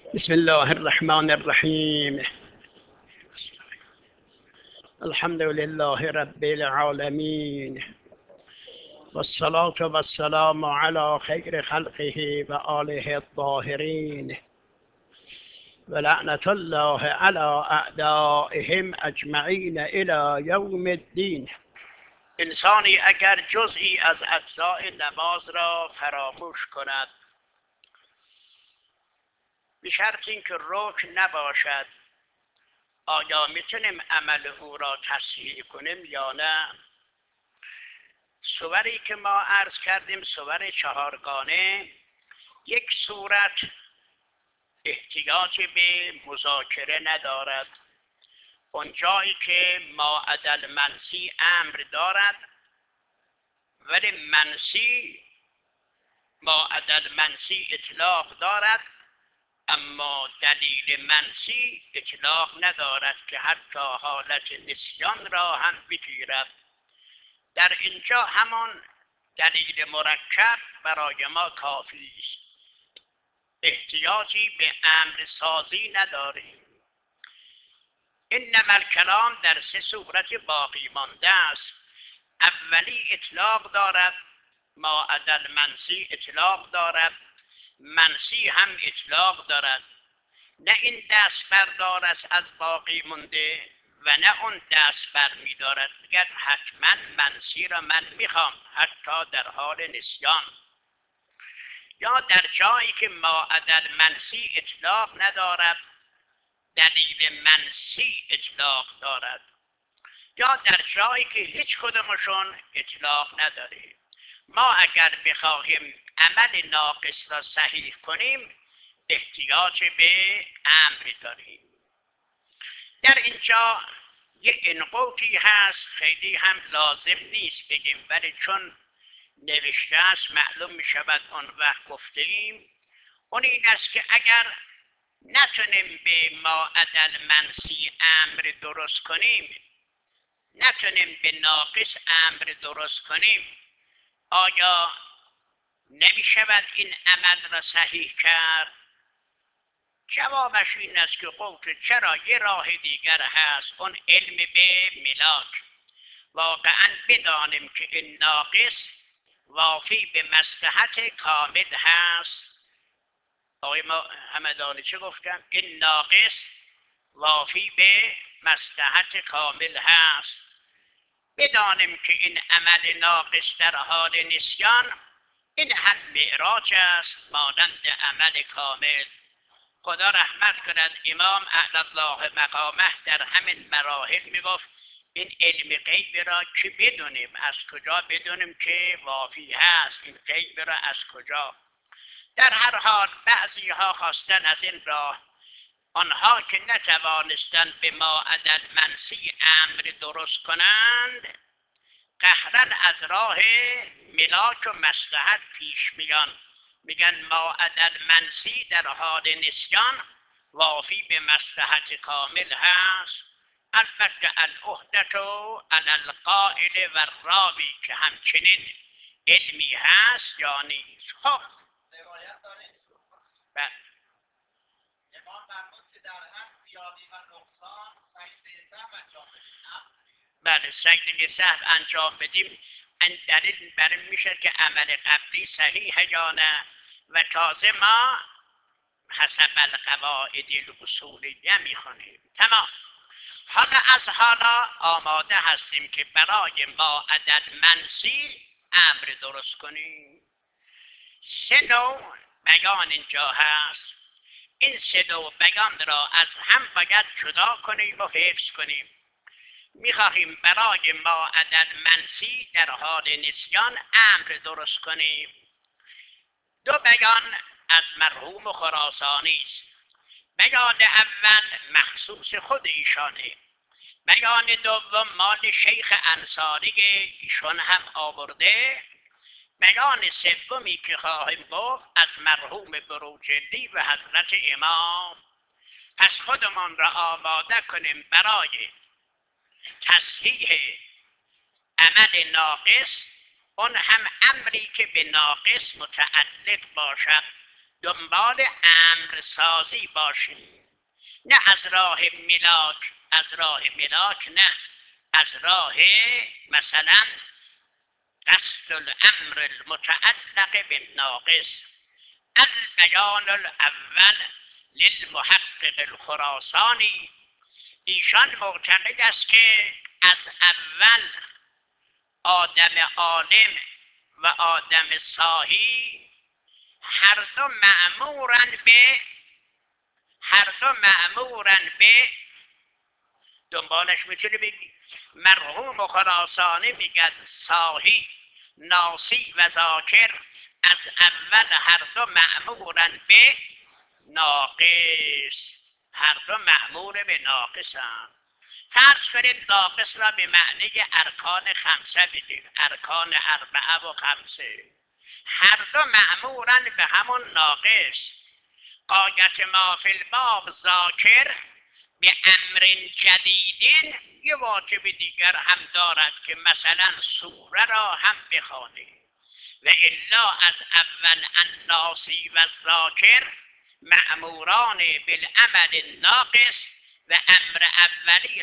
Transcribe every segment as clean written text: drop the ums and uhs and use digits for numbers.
بسم الله الرحمن الرحیم. الحمد لله رب العالمین والصلاة والسلام على خیر خلقه و آله الطاهرین و لعنت الله على اعدائهم اجمعین الی یوم الدین. انسانی اگر جزئی از اجزاء نماز را فراموش کند به شرط اینکه رکن نباشد، آیا میتونیم عمل او را تصحیح کنیم یا نه؟ صوری که ما عرض کردیم صور چهارگانه، یک صورت احتیاج به مذاکره ندارد. اون جایی که ما عدل منسی امر دارد ولی منسی ما عدل منسی اطلاق دارد، اما دلیل منسی اطلاق ندارد که حتی حالت نسیان را هم بگیرد. در اینجا همان دلیل مرکب برای ما کافی است، احتیاجی به امر سازی نداریم. انما الکلام در سه صورت باقی مانده است. اولی اطلاق دارد، ما عدل منسی اطلاق دارد، منسی هم اطلاق دارد. نه این دست بردار است از باقی مونده و نه اون دست بر می دارد بگد حتما منسی را من میخوام حتی در حال نسیان. یا در جایی که ما عدل منسی اطلاق ندارد دلیل منسی اطلاق دارد، یا در جایی که هیچ کدومشون اطلاق نداره. ما اگر بخواهیم عمل ناقص را صحیح کنیم احتیاج به امر داریم. در اینجا یه انقوطی هست، خیلی هم لازم نیست بگیم ولی چون نوشته است معلوم می شود آن وقت گفتیم. اون این است که اگر نتونیم به ما عدل منسی امر درست کنیم، نتونیم به ناقص امر درست کنیم، آیا نمی شود این عمل را صحیح کرد؟ جوابش این است که قوت چرا یه راه دیگر هست، اون علم به ملاک. واقعا بدانیم که این ناقص وافی به مصلحت کامل هست. آقای همدانی چه گفتم؟ این ناقص وافی به مصلحت کامل هست. بدانیم که این عمل ناقص در حال نسیان این هم معراج است مانند عمل کامل. خدا رحمت کند امام اعلی الله مقامه در همین مراحل میگفت این علم غیب را که بدونیم، از کجا بدونیم که وافی هست این غیب را از کجا؟ در هر حال بعضی ها خواستن از این راه، آنها که نتوانستند به ما عدل منسی امر درست کنند قهرن از راه ملاک و مصلحت پیش میان، میگن ما عدل منسی در حال نسیان وافی به مصلحت کامل هست. البته العهدة علی القائل و الراوی که همچنین علمی هست یا نیست. خب روایت داریم امام فرمود که در هر زیادی و نقصان سجده سهو انجام بدیم. بله سجده سهو انجام بدیم. این دلیل برای میشه که عمل قبلی صحیح یا نه. و تازه ما حسب القواعد الاصولیه میخونیم. تمام. حالا آماده هستیم که برای ما عدد منسی امر درست کنیم. سه نوع بیان اینجا هست. این سه نوع بیان را از هم باید جدا کنیم و حفظ کنیم. میخواهیم برای ما عدد منسی در حال نسیان امر درست کنیم. دو بیان از مرحوم خراسانی است. بیان اول مخصوص خود ایشانه، بیان دوم مال شیخ انصاری ایشان هم آورده، بیان سومی که خواهیم گفت از مرحوم بروجردی و حضرت امام. پس خودمان را آماده کنیم برای تصحیح عمل ناقص، اون هم امری که به ناقص متعلق باشد. دنبال امرسازی باشیم، نه از راه ملاک نه، از راه مثلا قصد الامر المتعلق بالناقص. البیان الاول للمحقق الخراسانی، ایشان معتقد است که از اول آدم عالم و آدم صاحی هر دو مأمورن به دنبالش میتونه بگی. مرحوم خراسانی میگن صاحی، ناسی و ذاکر از اول هر دو مأمورن به ناقص، هر دو مأمور به ناقصن. فرض کنید ناقص را به معنی ارکان خمسه بگیر، ارکان اربعه و خمسه، هر دو مأمورن به همون ناقص. غایت ما فی الباب ذاکر به امر جدیدین یه واجب دیگر هم دارد که مثلا سوره را هم بخوانه، و الا از اول الناسی و ذاکر مأموران بالعمل ناقص و امر اولی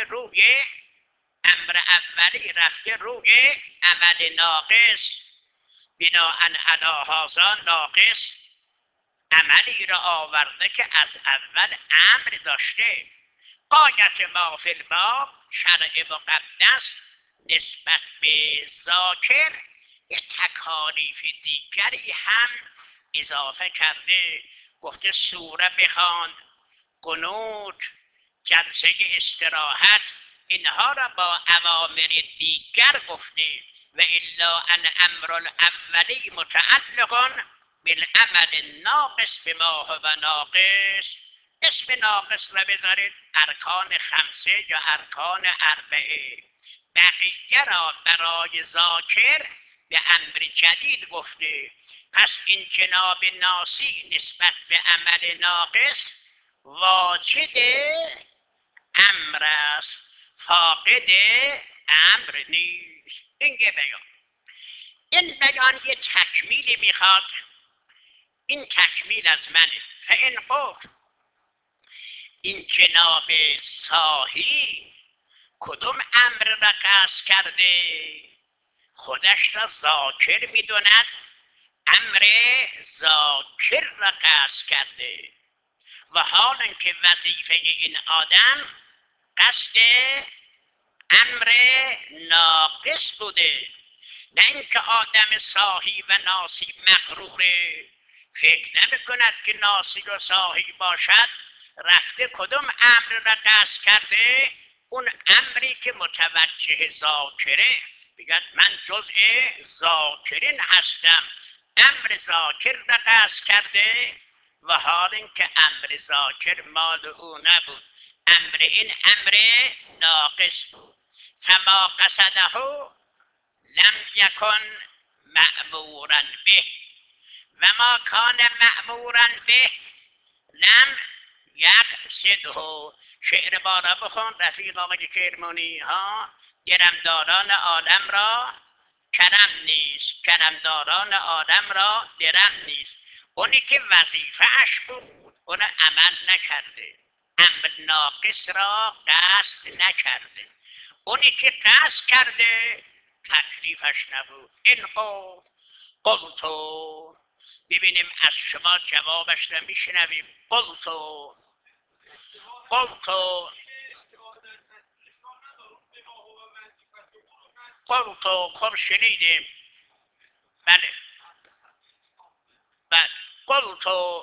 رفته روی عمل ناقص. بناء علی هذا ناقص عملی را آورده که از اول امر داشته. غایت ما فی الباب شرع مقدس نسبت به ذاکر یه تکالیف دیگری هم اضافه کرده، گفته سوره بخوان، قنوت، جلسه استراحت، اینها را با اوامر دیگر گفته. و الا الامر الاولی متعلق بالعمل ناقص بما هو ناقص. اسم ناقص را بذارید ارکان خمسه یا ارکان اربعه، بقیه را برای ذاکر به امر جدید گفته. پس این جناب ناسی نسبت به عمل ناقص واجد امر است، فاقد امر نیست. این بیان یه تکمیلی میخواد. این تکمیل از منه. فإن قلت این جناب صاحی کدوم امر را قصد کرده؟ خودش را ذاکر میدوند، امر ذاکر را قصد کرده، و حال اینکه وظیفه این آدم قصد امر ناقص بوده، نه اینکه آدم صاحی و ناسی مغروره، فکر نمی کند که ناسی و صاحی باشد رفته کدوم امر را قصد کرده؟ اون امری که متوجه ذاکره، بگد من جزء ذاکرین هستم، امر ذاکر را قصد کرده، و حال اینکه امر ذاکر مال او نبود، امر این امر ناقص بود. فما قصده لم یکن مأمورا به و ما کان مأمورا به لم یقصده. شعر بالا بخون رفیق آقای کرمانی ها. درمداران عالم را کرم نیست، کرمداران عالم را درم نیست. اونی که وظیفه‌اش بود اون عمل نکرده، امر ناقص را قصد نکرده. اونی که قصد کرده تکلیفش نبود. این قلتو ببینیم از شما جوابش را میشنویم. قلتو خب شنیدیم. بله قلتو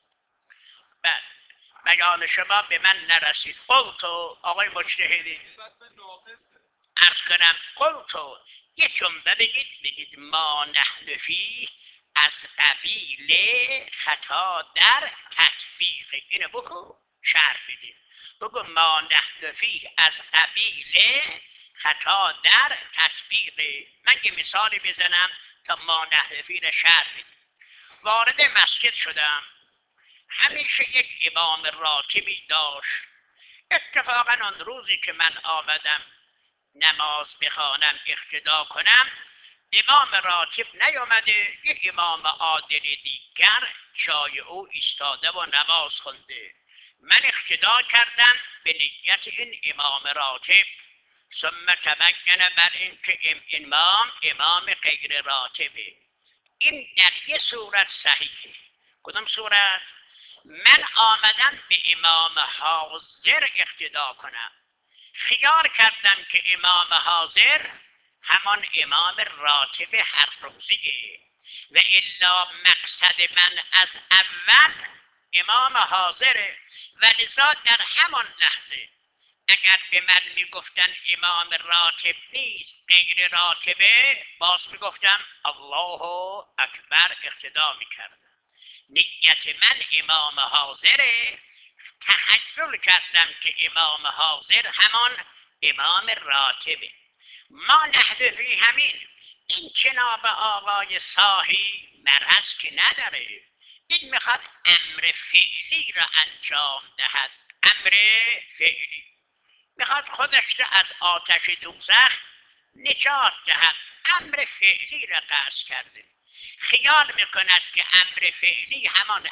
بیان شما به من نرسید. قلتو آقای مجتهدی عرض کنم قلتو یه جمله بگید ما نحن فیه از قبیل خطا در تطبیق. اینو بگو شرح بدیم. بگو ما نحن فیه از قبیل خطا در تطبیق. من یه مثالی بزنم تا ما نحن فیه را شرح بدیم. وارد مسجد شدم، همیشه یک امام راتبی داشت. اتفاقا آن روزی که من آمدم نماز بخوانم اقتدا کنم، امام راتب نیامده، یک امام عادل دیگر جای او ایستاده و نماز خونده. من اقتدا کردم به نیت این امام راتب، ثم تبین بر این که امام غیر راتبه. این در یه صورت صحیحه. کدام صورت؟ من آمدم به امام حاضر اقتدا کنم، خیال کردم که امام حاضر همان امام راتب هر روزیه و الا مقصد من از اول امام حاضره و لذا در همان لحظه اگر به من میگفتن امام راتب نیست غیر راتبه، باز میگفتم الله اکبر، اقتدا میکردم. نیت من امام حاضره، تخیل کردم که امام حاضر همان امام راتبه. ما نحن فی همین. این جناب آقای صاحی مرض که نداره، این میخواد امر فعلی را انجام دهد. امر فعلی میخواد خودش را از آتش دوزخ نجات دهد. امر فعلی را قصد کرده. خیال میکند که امر فعلی همان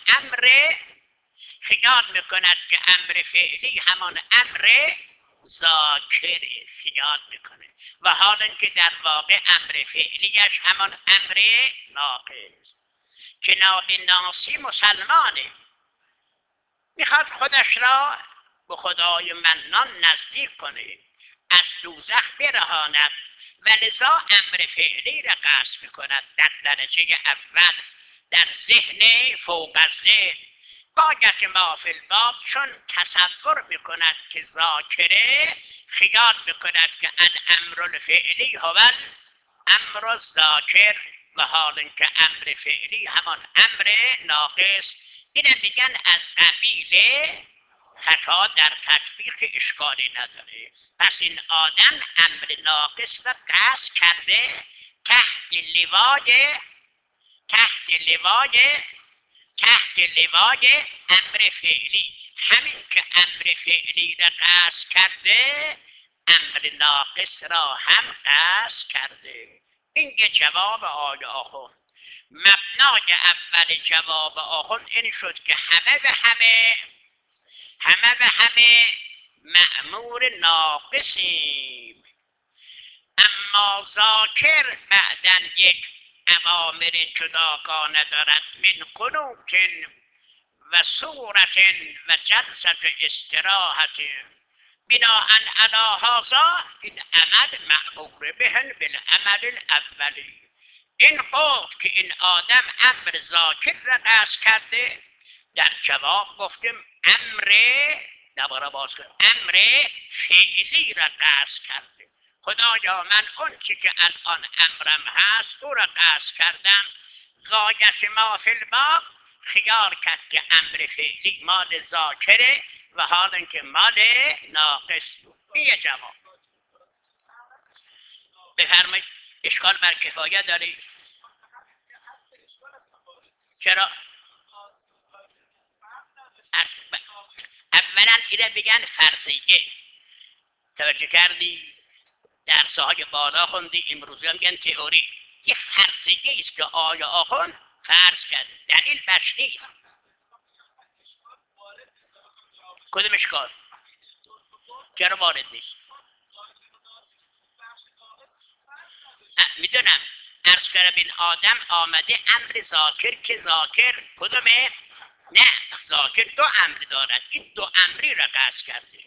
امر ذاکره خیال میکنه، و حال اینکه در واقع امر فعلیش همان امر ناقص. جناب ناسی مسلمانه، میخواد خودش را به خدای منان نزدیک کنه، از دوزخ برهاند و لذا امر فعلی را قصد میکند. در درجه اول در ذهن فوق از ذهن باید ما فی الباب، چون تصور میکند که ذاکره، خیال میکند که الامر الفعلی هو الامر الذاکر، و حال اینکه امر فعلی همان امر ناقص. اینم میگن از قبیل خطا در تطبیق اشکالی نداره. پس این آدم امر ناقص را قصد کرده تحت لوای امر فعلی. همین که امر فعلی را قصد کرده، امر ناقص را هم قصد کرده. این یه جواب آل آخوند. مبنای اول جواب آخوند این شد که همه به همه مأمور ناقصیم، اما ذاکر بعدن یک اوامر جداگانه دارد، من قنوت و صورت و جلسه استراحت. بناء علی هذا این عمل مأمور به بالعمل الاولی. این قول که این آدم امر ذاکر را قصد کرده، در جواب گفتیم امر فعلی را قصد کرده. خدایا من اون چی که الان امرم هست او را قصد کردم. غایت ما فی الباب خیال کرد که امر فعلی مال ذاکره و حال اینکه مال ناقص بود. این جواب. بفرمایید. اشکال بر کفایه داری؟ چرا؟ اولا اینه بگن فرضیه. توجه کردی؟ درس‌های بالا خوندی، امروزی هم میگن تئوری. یه فرضیه است که آیا آخوند فرض کرده، دلیل بش نیست. کدوم اشکال؟ چرا وارد نیست؟ میدونم. عرض کردم این آدم آمده امر ذاکر، که ذاکر کدومه؟ نه، ذاکر دو امر دارد. این دو امری را قصد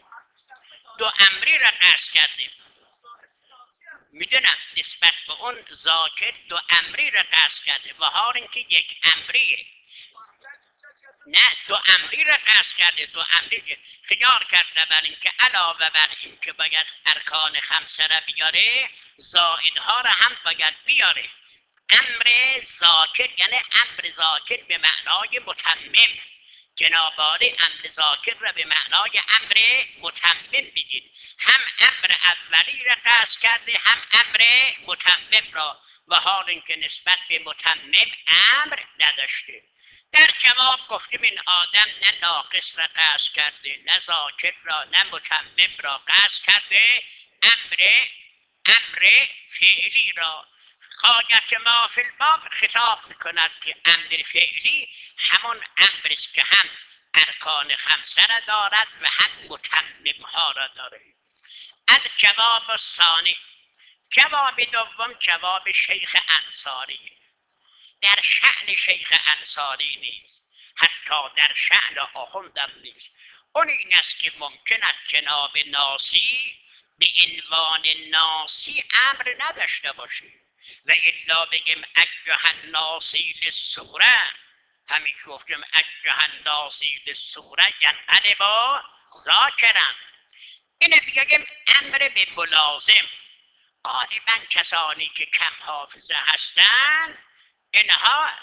کرده. میدونم نسبت به اون ذاکر دو امری را قصد کرده و حال اینکه یک امریه. نه، دو امری را قصد کرده. دو امری خیال کرده بر اینکه علاوه بر این که باید ارکان خمسه را بیاره، زائدها را هم باید بیاره. امر ذاکر یعنی امر ذاکر به معنای متمم. جناب عالی امر ذاکر را به معنای امر متمم بگید. هم امر اولی را قصد کرده، هم امر متمم را، و حال اینکه نسبت به متمم امر نداشته. در جواب گفتیم این آدم نه ناقص را قصد کرده، نه ذاکر را، نه متمم را قصد کرده، امر فعلی را. غایت ما فی الباب خطاب میکند که امر فعلی همون امر است که هم ارکان خمسه را دارد و هم متمم ها را دارد. الجواب الثانی، جواب دوم جواب شیخ انصاری. در شأن شیخ انصاری نیست، حتی در شأن آخوندم نیست. اون این است که ممکن است جناب ناسی به عنوان ناسی امر نداشته باشه و الا بگیم ایها الناسی للصوره، همین گفتم ایها الناسی للصوره ینقلب ذاکرا. اینه بگیم امر به ملازم. غالبا کسانی که کم حافظه هستند اینها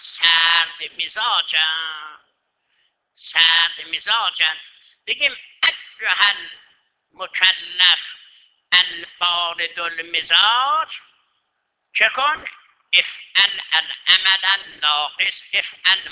سرد مزاجن. بگیم ایها المکلف البارد المزاج، چه کن؟ افعل العمل الناقص، افعل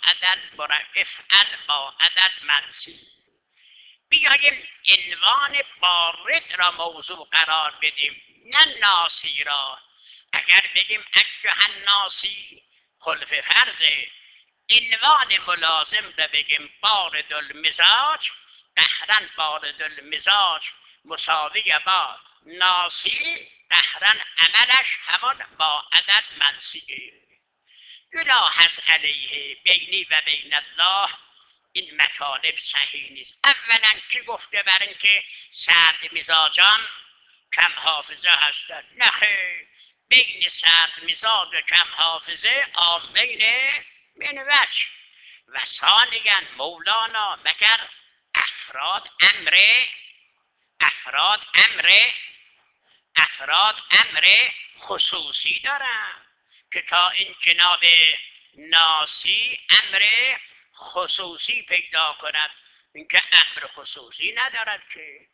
ما عدا المنسی. بیاییم عنوان بارد را موضوع قرار بدیم، نه ناسی را. اگر بگیم ایها الناسی خلف فرضه، عنوان ملازم را بگیم بارد المزاج، قهرا بارد المزاج مساوی با ناسی، قهرا عملش همون با عدد منسیه. یلاحظ علیه بینی و بین الله این مطالب صحیح نیست. اولا کی گفته بر اینکه سرد مزاجان کم حافظه هستند؟ نه خیر، بین سرد مزاج و کم حافظه عامین من وجه. و ثانیا مولانا مگر افراد امر خصوصی دارن که تا این جناب ناسی امر خصوصی پیدا کند؟ اینکه امر خصوصی ندارد که.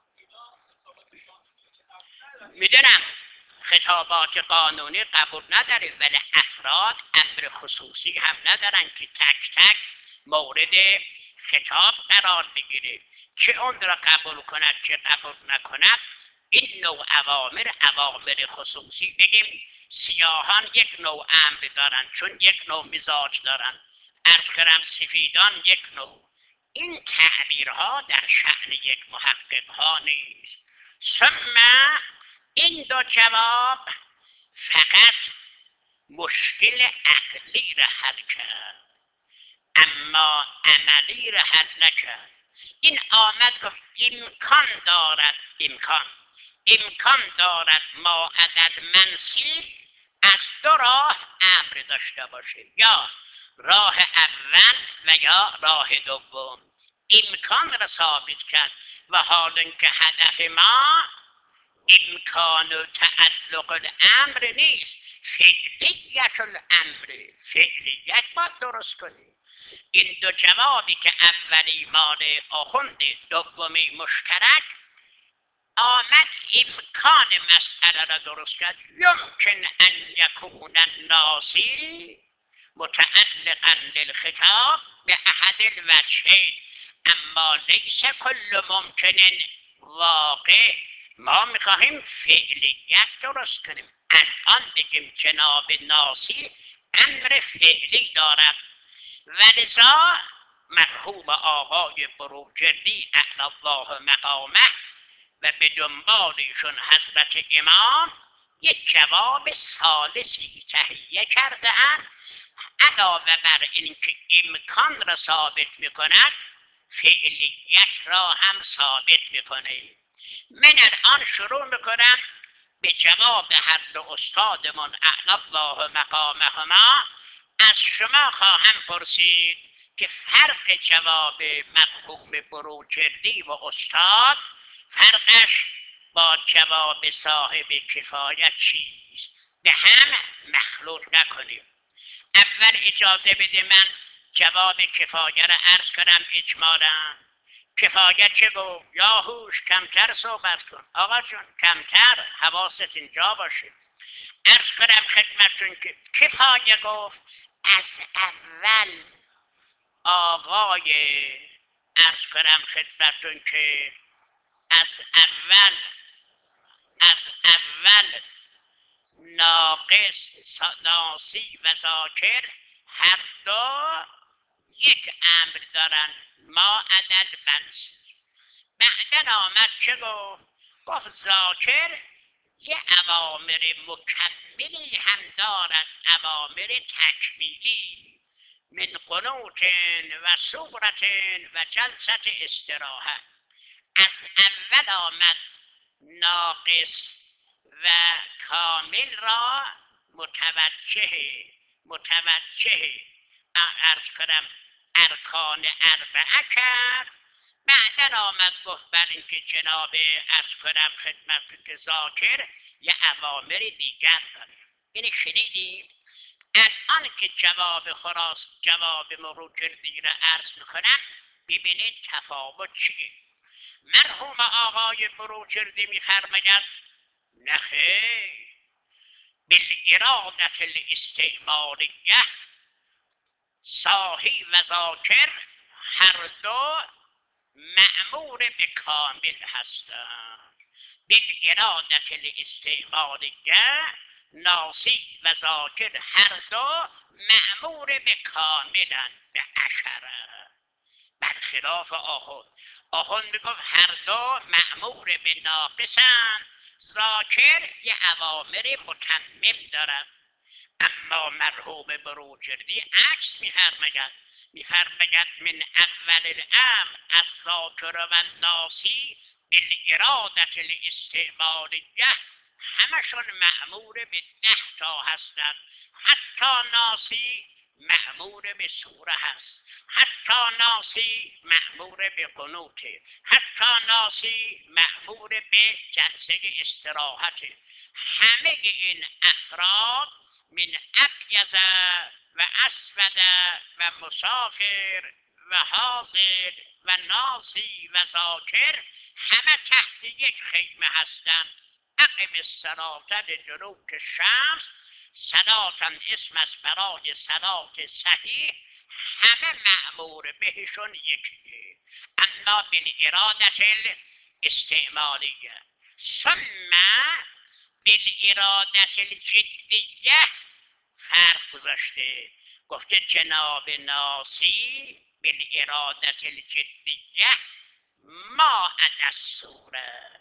میدونم خطابات قانونی قبول نداره، ولی افراد امر خصوصی هم ندارن که تک تک مورد خطاب قرار بگیره، چه اون را قبول کند چه قبول نکند. این نوع اوامر خصوصی. بگیم سیاهان یک نوع امر دارن چون یک نوع مزاج دارن، عرض کردم سفیدان یک نوع. این تعبیرها در شأن یک محقق ها نیست. ثم این دو جواب فقط مشکل عقلی را حل کرد اما عملی را حل نکرد. این آمد گفت امکان دارد ما عدد منسی از دو راه امر داشته باشه، یا راه اول و یا راه دوم. امکان را ثابت کرد و حال اینکه هدف ما امکان و تعلق الامر نیست، فعلیت الامر. فعلیت باید درست کنیم. این دو جوابی که اولی مال آخوند، دومی مشترک، آمد امکان مسئله را درست کرد. یمکن ان یکون الناسی متعلقا للخطاب به احد الوجهین اما لیس کل ممکن واقع. ما میخواهیم فعلیت درست کنیم. الان بگیم جناب ناسی امر فعلی دارد، ولذا مرحوم آقای بروجردی اعلی الله مقامه و به دنبالشون حضرت امام یک جواب ثالثی تهیه کرده اند. علاوه بر اینکه امکان را ثابت میکند، فعلیت را هم ثابت میکنه. من الان شروع میکنم به جواب هر دو استادمون اعلی الله مقامهما. از شما خواهم پرسید که فرق جواب مرحوم بروجردی و استاد، فرقش با جواب صاحب کفایت چیست؟ به هم مخلوط نکنیم. اول اجازه بده من جواب کفایت را عرض کنم اجمالا. کفایت چه گفت؟ یاهوش کمتر صحبت کن. آقا جون کمتر، حواست اینجا باشه. عرض کنم خدمتون که کفایت گفت از اول آقای، عرض کنم خدمتون که از اول ناقص ناسی و ذاکر هر دو یک امر دارن، ما عدل منصور. بعدن آمد چه گفت ذاکر یه اوامر مکملی هم دارد، اوامر تکمیلی، من قنوت و صورت و جلسه استراحت. از اول آمد ناقص و کامل را متوجه ارز کنم ارکان اربعه کرد. بعدا آمد گفت بر اینکه جناب ارز کنم خدمت که ذاکر یه اوامر دیگر داره. این شنیدیم. الان که جواب مروجردی را عرض میکنم ببینید تفاوت چیه. مرحوم آقای مروجردی میفرماید نخیر، بالارادة الاستعماریه صاحی و ذاکر هر دو مأمور به کامل هستند. بالارادة الاستعماریه ناسی و ذاکر هر دو مأمور به کاملند، به عشره، برخلاف آخوند میگفت هر دو مأمور به ناقصند، ذاکر یه اوامر متمم دارد. اما مرحوم بروجردی عکس میفرماید من اول الامر از ذاکر و ناسی بالارادة الاستعماریه همشون مأمور به 10 تا هستند. حتی ناسی مأمور به سوره هست، حتی ناسی مأمور به قنوته، حتی ناسی مأمور به جلسه استراحت. همه این افراد من ابیض و اسود و مسافر و حاضر و ناسی و ذاکر همه تحت یک خیمه هستند. اقم الصلاة لدلوک الشمس، صلاتن اسم است برای صلات صحیح، همه مأمور بهشون یکیه، اما بالارادة الاستعماریه. ثم بالارادة الجدیه فرق گذاشته، گفته جناب ناسی بالارادة الجدیه ما عدا الصوره،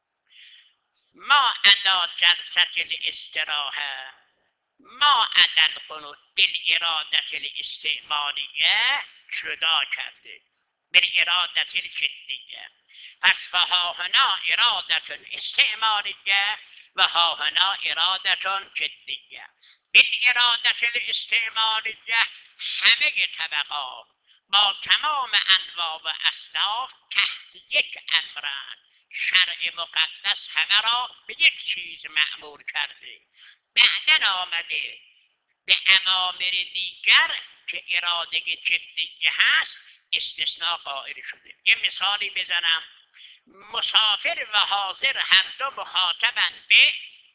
ما عدا جلسة الاستراحه، ما عدا القنوت. بالارادة الاستعماریه جدا کرده، بالارادة الجدیه. پس فها هنا ارادة استعماریه و ها هنا ارادة جدیه. بالارادة الاستعماریه همه طبقات با تمام انواع و اصناف تحت یک امرند. شرع مقدس همه را به یک چیز مأمور کرده. بعدن آمده به اوامر دیگر که اراده جدیه هست استثناء قائل شده. یه مثالی بزنم. مسافر و حاضر هر دو مخاطبند به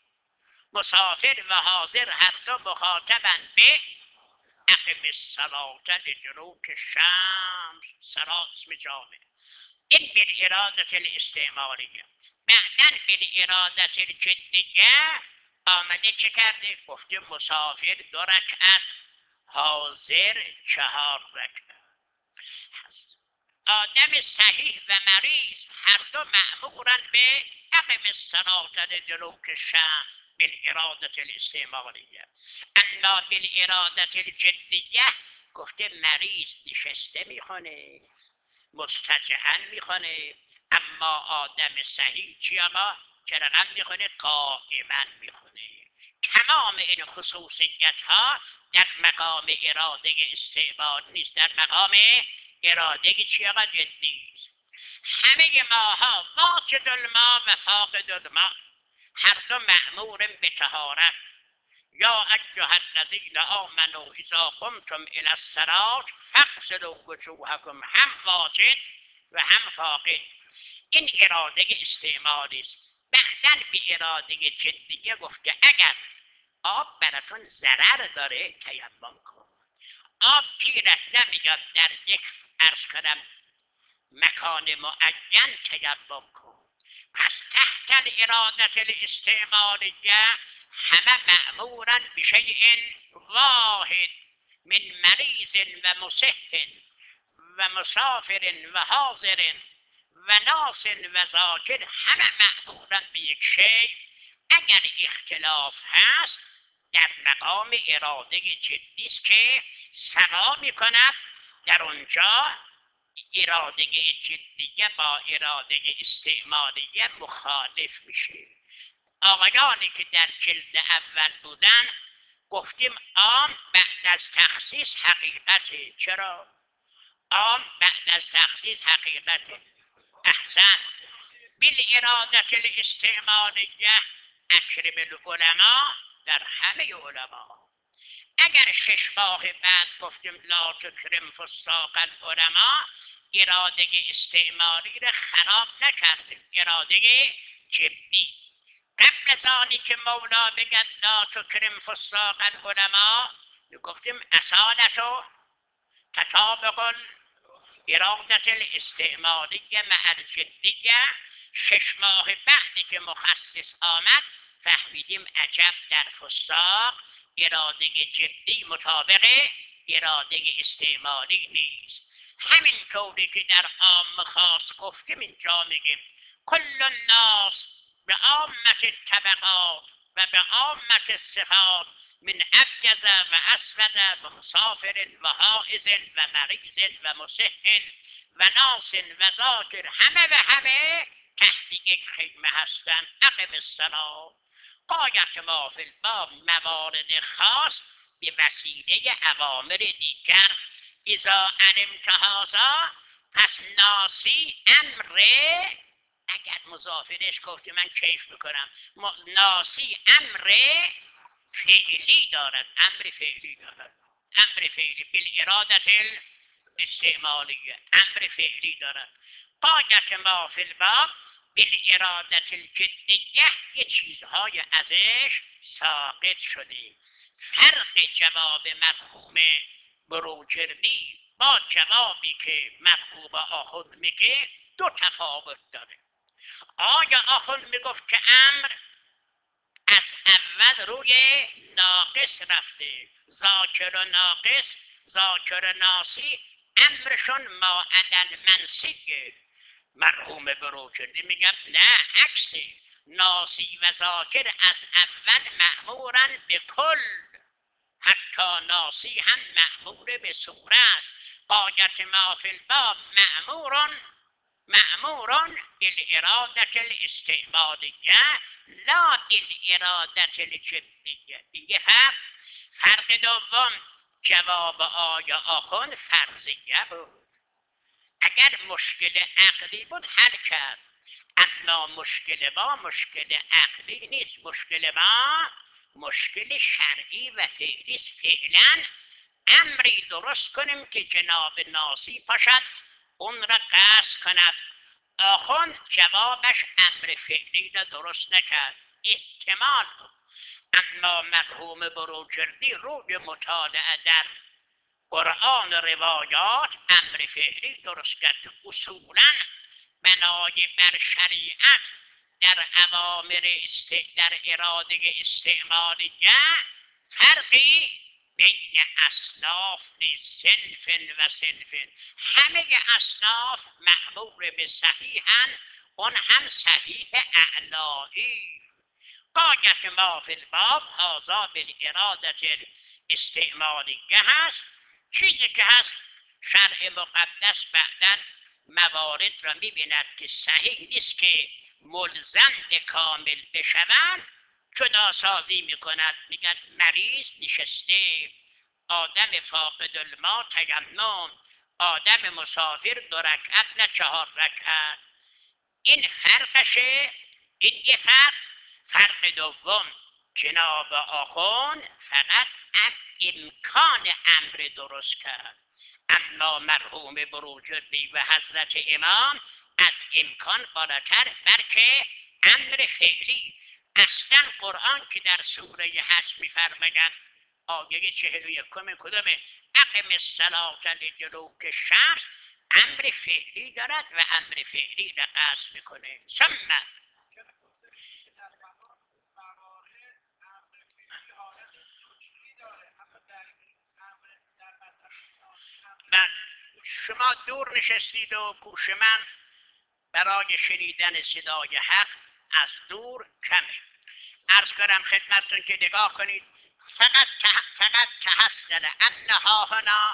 اقم الصلاة لدلوک الشمس، صلاة اسم جامع. این بالارادة الاستعماریه. بعدن بالارادة الجدیه آمده چه کرده؟ گفته مسافر 2 رکعت، حاضر 4 رکعت. آدم صحیح و مریض هر دو مأمورند به اقم الصلاة لدلوک الشمس بالارادة الاستعماریه. اما بالارادة الجدیه گفته مریض نشسته میخونه، مستجعا میخونه، اما آدم صحیح چی آقا؟ چرا میخونه؟ قائما میخونه. تمام این خصوصیت ها در مقام اراده استعمال نیست، در مقام اراده چی آقا؟ جدی است. همه ماها واجد الماء و فاقد الماء هر دو مأمور به طهارت. یا ایها الذین آمنوا اذا قمتم الی الصلاة فاغسلوا وجوهکم، هم واجد و هم فاقد. این اراده استعمالی است. بعدن به اراده جدیه گفته اگر آب براتون ضرر داره تیمم کن. آب گیرت نمیاد در یک عرض کنم مکان معین تیمم کن. پس تحت الاراده الاستعماریه همه مأمورا بشیء واحد من مریض و مصح و مسافر و حاضر و ناس و ذاکر، همه مأمورن به یک شی. اگر اختلاف هست در مقام اراده جدی است که سوا میکند، در اونجا اراده جدیه با اراده استعمالیه مخالف میشه. آقایانی که در جلد اول بودن گفتیم عام بعد از تخصیص حقیقته. چرا؟ عام بعد از تخصیص حقیقته. احسن. بالارادة الاستعمالیه اکرم العلماء، در همه علما. اگر 6 ماه بعد گفتیم لا تکرم فساق العلماء، اراده استعمالی را خراب نکردیم، اراده جدی. قبل از آنی که مولا بگد لا تکرم فساق العلماء، گفتیم اصالتو تطابق اراده الاستعمالیه مع الجدیه. 6 ماه بعدی که مخصص آمد فهمیدیم عجب در فساق اراده جدی مطابق اراده استعمالی نیست. همین طوری که در عام خاص گفتیم اینجا میگیم کل الناس به عامت الطبقات و به عامت الصفات من ابیض و اسود و مسافر و حائض و مریض و مصح و ناس و ذاکر، همه و همه تحت یک خیمه هستند. عقب الصلاة. غایت ما فی الباب موارد خاص به وسیله اوامر دیگر. اذا علمت هذا، پس ناسی امر، اگر مضافرش گفتی من کیف میکنم، ناسی امر فعلی دارد، امر فعلی دارد، امر فعلی بالارادت الاستعمالیه، امر فعلی دارد. غایت ما فی الباب بالارادت الجدیه، یه چیزهای ازش ساقط شده. فرق جواب مرحوم بروجردی با جوابی که مرحوم آخوند میگه دو تفاوت داره. آیا آخوند میگفت که امر از اول روی ناقص رفته، ذاکر و ناقص، ذاکر ناسی امرشون ما عدل منسیه. مرحوم بروجردی میگم نه، عکسه، ناسی و ذاکر از اول مأمورن به کل، حتی ناسی هم مأمور به صوره است. غایت ما فی الباب مأمورون بالارادة الاستعمالیه لا بالارادة الجدیه. دیگه فرق دوم، جواب آیا آخوند فرضیه بود. اگر مشکل عقلی بود حل کرد، اما مشکل ما مشکل عقلی نیست، مشکل ما مشکل شرعی و فعلی است. فعلا امری درست کنیم که جناب ناسی پاشد اون را قصد کند. آخوند جوابش امر فعلی را درست نکرد، احتمال بود. اما مرحوم بروجردی روی مطالعه در قرآن روایات امر فعلی درست کرد. اصولا بنای بر شریعت در اوامر در اراده استعمالیه فرقی بین اصناف صنف و صنف. همه اصناف مأمور به صحیحن، اون هم صحیح اعلایی. غایت ما فی الباب هذا بالارادة الاستعمالیه هست. چیزی که هست شرع مقدس بعداً موارد را میبیند که صحیح نیست که ملزم به کامل بشوند، جداسازی میکند. میگن مریض نشسته، آدم فاقد الماء تیمم، آدم مسافر 2 رکعت نه 4 رکعت. این فرقشه. این یه فرق دوم، جناب آخوند فقط از امکان امر درست کرد، اما مرحوم بروجردی و حضرت امام از امکان بالاتر، بلکه امر فعلی. اصلا قرآن که در سوره حج میفرماید آیه 41 کدومه؟ اقم الصلاة لدلوک الشمس، امر فعلی دارد و امر فعلی را قصد میکنه. ثم و شما دور نشستید و گوش من برای شنیدن صدای حق از دور کمه. عرض کنم خدمتتون که نگاه کنید، فقط تحصل انها هنا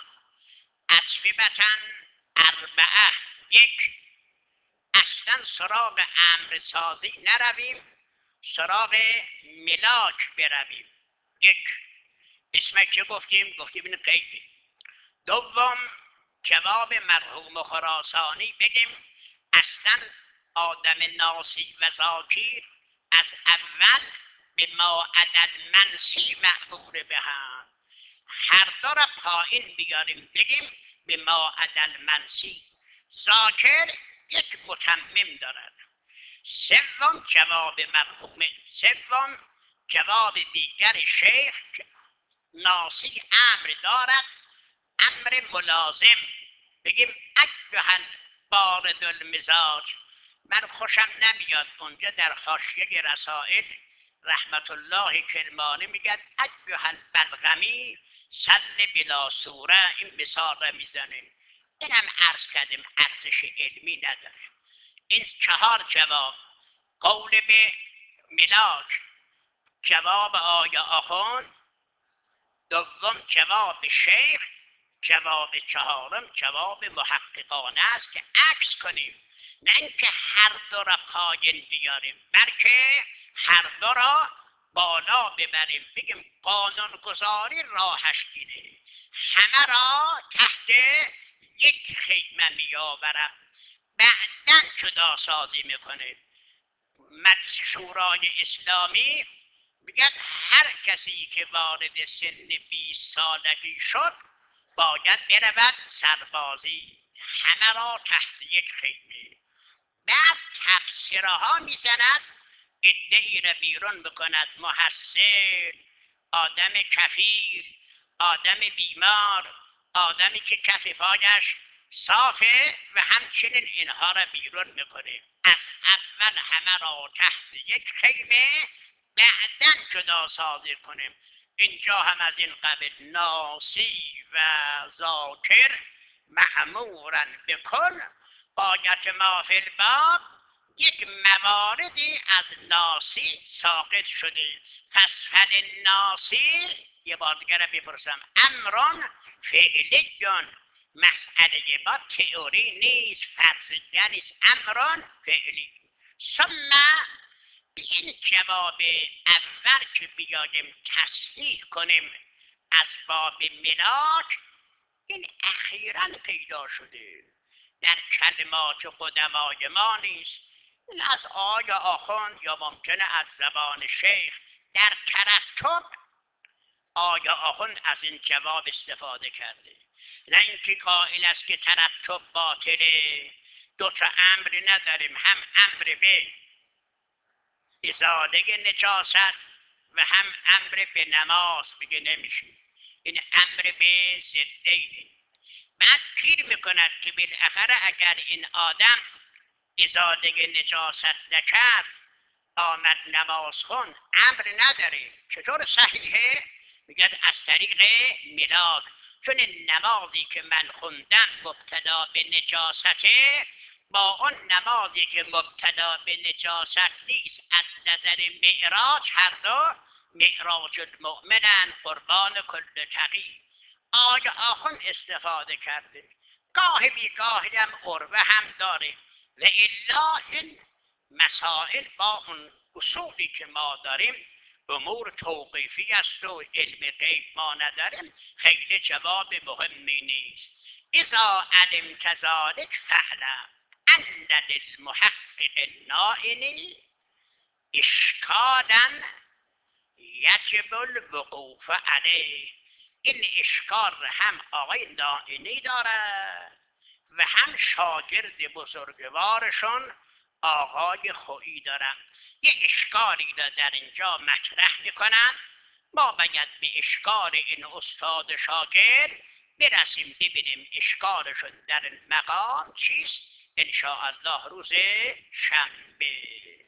اطببتن اربعه. یک، اصلا سراغ امر سازی نرویم، سراغ ملاک برویم. یک، اسمک چه گفتیم این قیده. دوم، جواب مرحوم خراسانی بگیم اصلا آدم ناسی و ذاکیر از اول به ما عدد منسی معمور به هم، هر دو را پایین بیاریم بگیم به ما عدد منسی. ذاکر یک متمم دارد. سوم جواب مرحوم، سوم جواب دیگر شیخ ناسی امر دارد، امر ملازم، بگیم ایها بارد المزاج. من خوشم نمیاد اونجا در حاشیه رسائل رحمت الله کرمانی میگن ایها البلغمی سل بلا سوره، این مثال را میزنه. اینم عرض کردیم ارزش علمی نداره. این 4 جواب، قول به ملاک، جواب آیا آخوند، دوم جواب شیخ، جواب چهارم جواب محققانه است که عکس کنیم، نه اینکه هر دو را پایین بیاریم، بلکه هر دو را بالا ببریم، بگیم قانونگذاری راهش اینه، همه را تحت یک خیمه میآورم، بعداً جدا سازی میکنه. مجلس شورای اسلامی میگن هر کسی که وارد سن 20 سالگی شد باید برود سربازی، همه را تحت یک خیمه. بعد تفسیره ها میزند، ادعی را بیرون بکند، محصل، آدم کفیر، آدم بیمار، آدمی که کف پایش صافه و همچنین اینها را بیرون میکنه. از اول همه را تحت یک خیمه، بعداً جدا سازی کنیم. اینجا هم از این قبیل ناسی و ذاکر مأموراً بکن غایت ما فی الباب، یک مواردی از ناسی ساقط شده. فسفل ناسی، یه بار دیگر بپرسم، امران فعلیون، مسئله با تئوری نیست، فرضیه نیست، امران فعلی. ثم به این جواب اول که بیایم تصحیح کنیم از باب ملاک، این اخیراً پیدا شده، در کلمات قدمای ما نیست. این از آی آخوند یا ممکنه از زبان شیخ در ترتب آیا آخوند از این جواب استفاده کرده، نه اینکه قائل است که ترتب باطله. 2 تا امر نداریم، هم امر به ازاله نجاست و هم امر به نماز، بگه نمیشه، این امر به ضدینه. بعد گیر میکند که بالاخره اگر این آدم ازاله نجاست نکرد آمد نماز خون، امر نداره، چطور صحیحه؟ میگه از طریق ملاک، چون نمازی که من خوندم مبتلا به نجاسته با اون نمازی که مبتلا به نجاست نیست از نظر معراج هر دو معراج المؤمنن، قربان کل تقی. آیا آخوند استفاده کرده، گاه بیگاهی هم عربه هم داره، و الا این مسائل با اون اصولی که ما داریم امور توقیفی است و علم غیب ما نداریم، خیلی جواب مهمی نیست. اذا علمت ذلک فعلم ان للمحقق النائن اشکالا یجب الوقوف علیه. این اشکال هم آقای نائینی داره و هم شاگرد بزرگوارشون آقای خویی دارن. یه اشکالی را در اینجا مطرح میکنن، ما باید به اشکال این استاد شاگرد برسیم، ببینیم اشکالشون در مقام چیست. انشاءالله روز شنبه.